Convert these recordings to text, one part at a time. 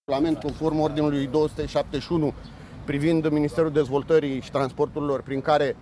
regulament conform ordinului 271 privind Ministerul Dezvoltării și Transporturilor, prin care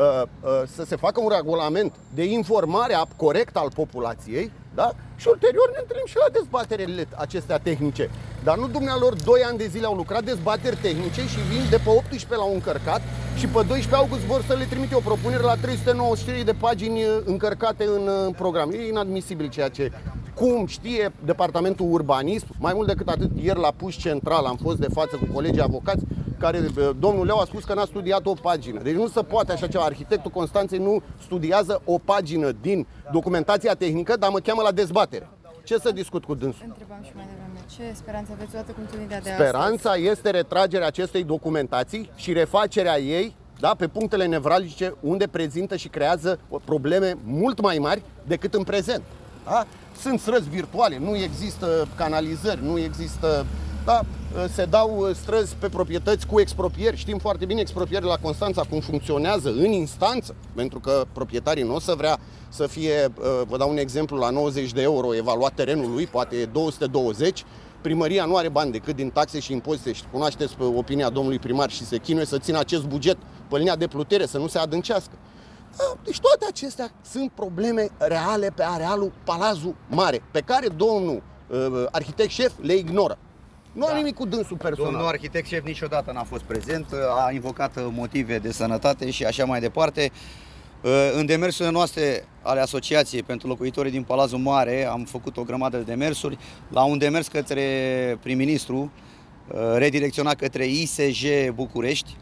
să se facă un regulament de informare corectă al populației, da? Și ulterior ne întâlnim și la dezbaterile acestea tehnice. Dar nu dumnealor, 2 ani de zile au lucrat dezbateri tehnice și vin de pe 18 la un încărcat și pe 12 august vor să le trimite o propunere la 393 de pagini încărcate în program. E inadmisibil ceea ce... Cum știe Departamentul Urbanism, mai mult decât atât, ieri la Puș Central am fost de față cu colegii avocați, care domnul Leu a spus că n-a studiat o pagină. Deci nu se poate așa ceva. Arhitectul Constanței nu studiază o pagină din documentația tehnică, dar mă cheamă la dezbatere. Ce să discut cu dânsul? Întrebam și mai devreme. Ce speranță aveți odată cu întâlnirea de Speranța este retragerea acestei documentații și refacerea ei, da, pe punctele nevralgice unde prezintă și creează probleme mult mai mari decât în prezent. Da? Sunt străzi virtuale, nu există canalizări, nu există... Da, se dau străzi pe proprietăți cu expropieri. Știm foarte bine expropieri la Constanța cum funcționează în instanță, pentru că proprietarii nu o să vrea să fie, vă dau un exemplu, la 90 de euro evaluat terenul lui, poate 220. Primăria nu are bani decât din taxe și impozite și cunoașteți opinia domnului primar și se chinuie să țină acest buget pe linia de plutere, să nu se adâncească. Deci toate acestea sunt probleme reale pe arealul Palazul Mare, pe care domnul arhitect șef le ignoră. Nu are nimic cu dânsul personal. Domnul arhitect șef niciodată n-a fost prezent, a invocat motive de sănătate și așa mai departe. În demersurile noastre ale Asociației pentru locuitorii din Palazul Mare am făcut o grămadă de demersuri. La un demers către prim-ministru, redirecționat către ISG București,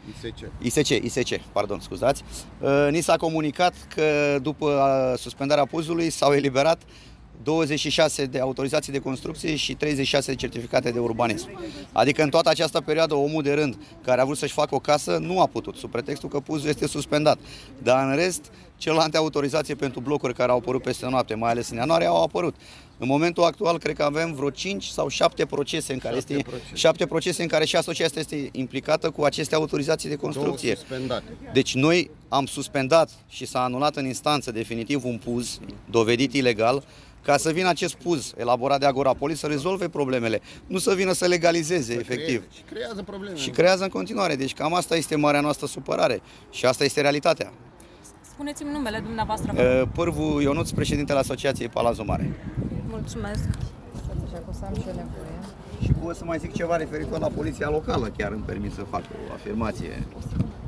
ISC, pardon, scuzați, ni s-a comunicat că după suspendarea PUZ-ului s-au eliberat 26 de autorizații de construcție și 36 de certificate de urbanism. Adică în toată această perioadă omul de rând care a vrut să-și facă o casă nu a putut, sub pretextul că PUZ-ul este suspendat. Dar în rest, celelalte autorizații pentru blocuri care au apărut peste noapte, mai ales în ianuarie, au apărut. În momentul actual, cred că avem vreo 5 sau 7 procese în care, 7 procese în care și asociația este implicată cu aceste autorizații de construcție. Deci noi am suspendat și s-a anulat în instanță definitiv un PUZ dovedit ilegal, ca să vină acest PUZ elaborat de Agorapolis să rezolve problemele, nu să vină să legalizeze efectiv. Și creează probleme. Și creează în continuare. Deci cam asta este marea noastră supărare și asta este realitatea. Spuneți-mi numele dumneavoastră. Pârvu Ionuț, președintele Asociației Palazul Mare. Mulțumesc. Și pot să mai zic ceva referitor la poliția locală, chiar îmi permit să fac o afirmație.